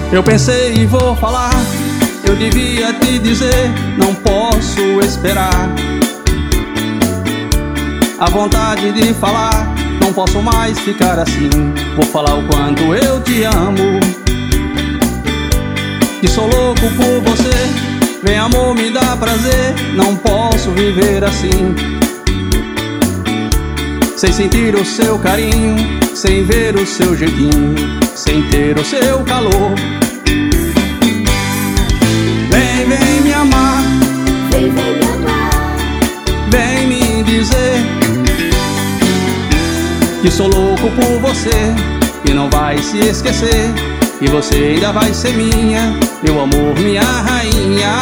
Eu pensei e vou falar, eu devia te dizer, não posso esperar. A vontade de falar, não posso mais ficar assim. Vou falar o quanto eu te amo, que sou louco por você. Vem amor, me dá prazer, não posso viver assim, sem sentir o seu carinho, sem ver o seu jeitinho, sem ter o seu calor. Vem, vem me amar, Vem, vem me amar, vem me dizer que sou louco por você, que não vai se esquecer, e você ainda vai ser minha, meu amor, minha rainha.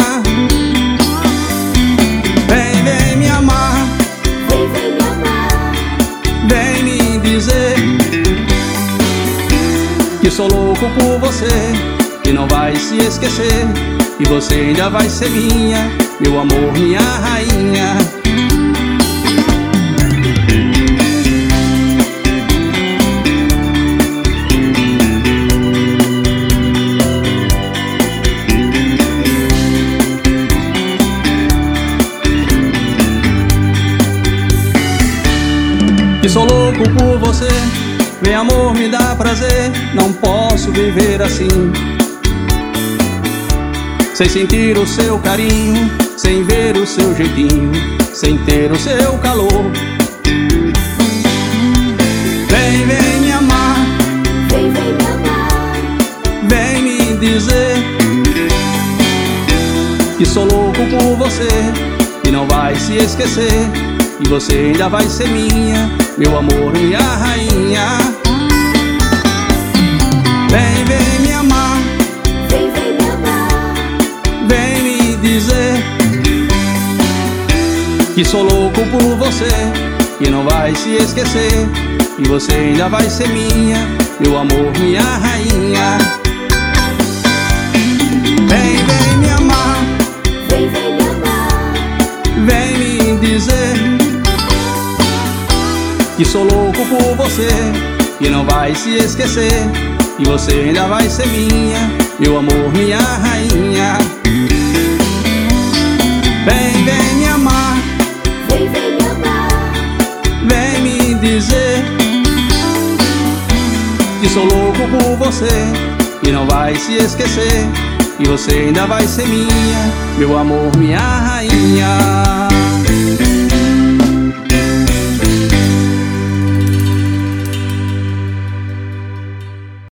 Vem, vem me amar, vem, vem me amar, vem me dizer que sou louco por você, que não vai se esquecer, e você ainda vai ser minha, meu amor, minha rainha. Que sou louco por você, vem amor, me dá prazer, não posso viver assim, sem sentir o seu carinho, sem ver o seu jeitinho, sem ter o seu calor. Vem, vem me amar, vem, vem me amar, vem me dizer que sou louco por você, que não vai se esquecer, e você ainda vai ser minha, meu amor, minha rainha. Vem, vem me amar, vem, vem me amar, vem me dizer que sou louco por você, que não vai se esquecer, e você ainda vai ser minha, meu amor, minha rainha. Vem, vem me amar, vem, vem me amar, vem me dizer que sou louco por você, que não vai se esquecer, e você ainda vai ser minha, meu amor, minha rainha. Vem, vem me amar, vem, vem me amar, vem me dizer que sou louco por você, que não vai se esquecer, e você ainda vai ser minha, meu amor, minha rainha.